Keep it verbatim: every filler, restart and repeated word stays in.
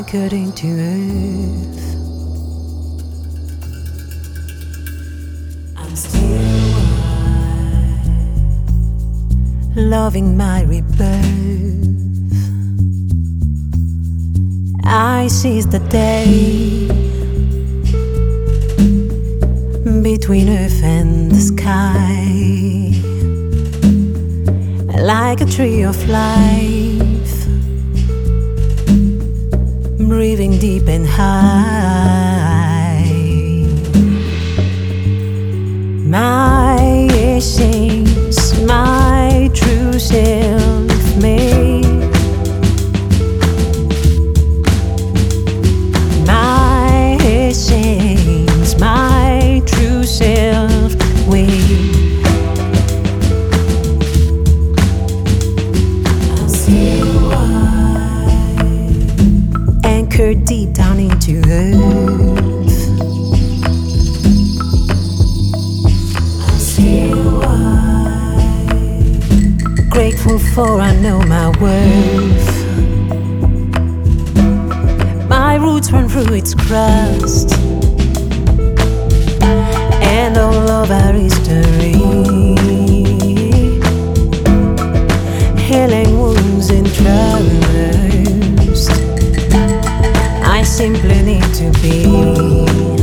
anchored into earth. I'm still alive, loving my rebirth. I seize the day between earth and the sky, like a tree of life, breathing deep and high. My essence, my true self made. My essence, my true self made. I'm still wide, anchored deep down into earth. I'm still wide, grateful for I know my worth. My roots run through its crust, and all of our history, healing wounds and trust. I simply need to be